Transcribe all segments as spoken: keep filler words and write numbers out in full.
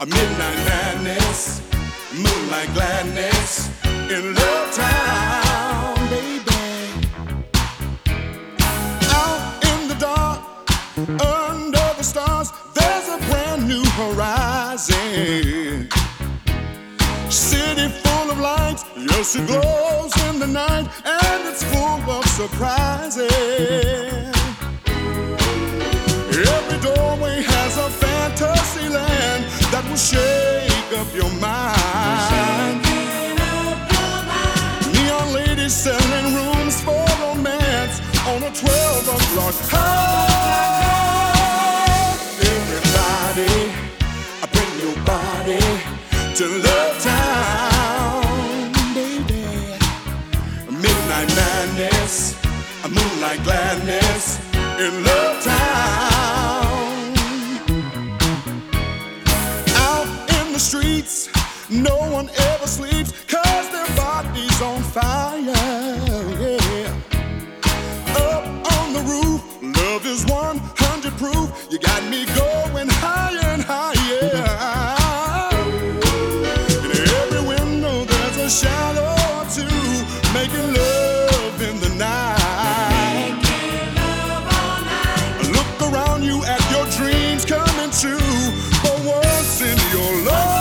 A midnight madness, moonlight gladness in Love Town, baby. Out in the dark, under the stars, there's a brand new horizon. City full of lights, yes, it glows in the night, and it's full of surprises. Every doorway has a fantasy land that will shake up your mind. Neon ladies selling rooms for romance on a twelve o'clock high. Everybody, bring your body to Love Town, baby. Midnight madness, a moonlight gladness in Love Town. Out in the streets, no one ever sleeps, 'cause their body's on fire, yeah. Up on the roof, love is one hundred proof. You got me going higher and higher. In every window there's a shadow or two, making love in the night. Around you at your dreams coming true for once in your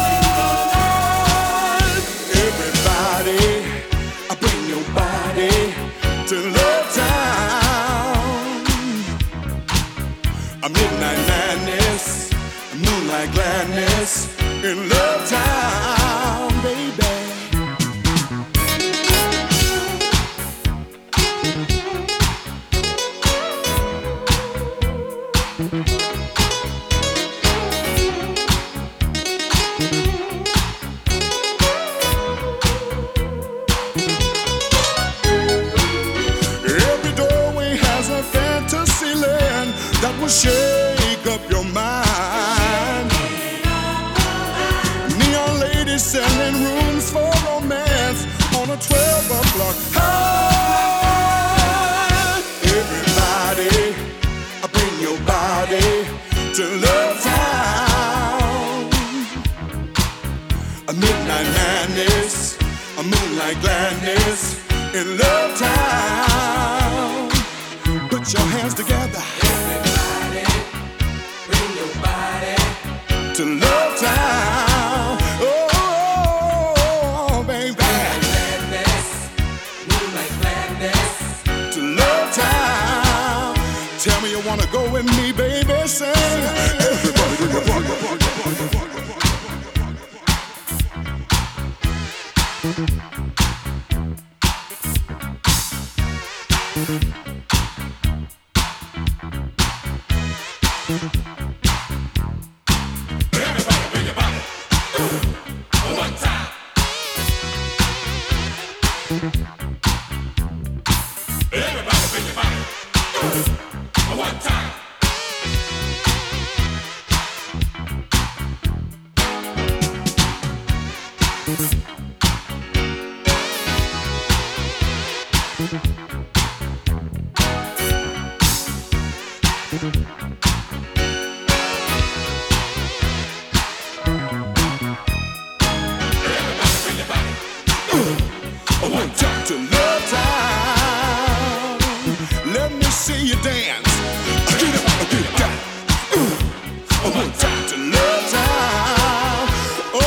life. Everybody, bring your body to Love Town. A midnight madness, moonlight gladness in Love Town, baby. That will shake up your mind. Neon ladies selling rooms for romance on a twelve o'clock high. Everybody, bring your body to Love Town. A midnight madness, a moonlight gladness in Love Town. Put your hands together. To Love Town, oh, baby. Gladness, moonlight gladness. To Love Town. Tell me you wanna go with me, baby. Sing. Everybody do your part, your part, your part, your part, your part. One time to Love Town. Let me see you dance. Get up, get down. One time to Love Town. Oh,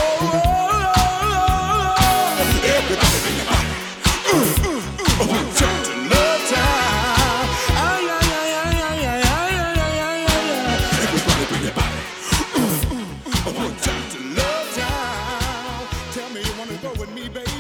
everybody bring your body. One time to Love Town. Ay, ay, ay, ay, ay, ay, ay, ay, ay, ay. Everybody bring your body. One time to Love Town. Tell me you wanna go with me, baby.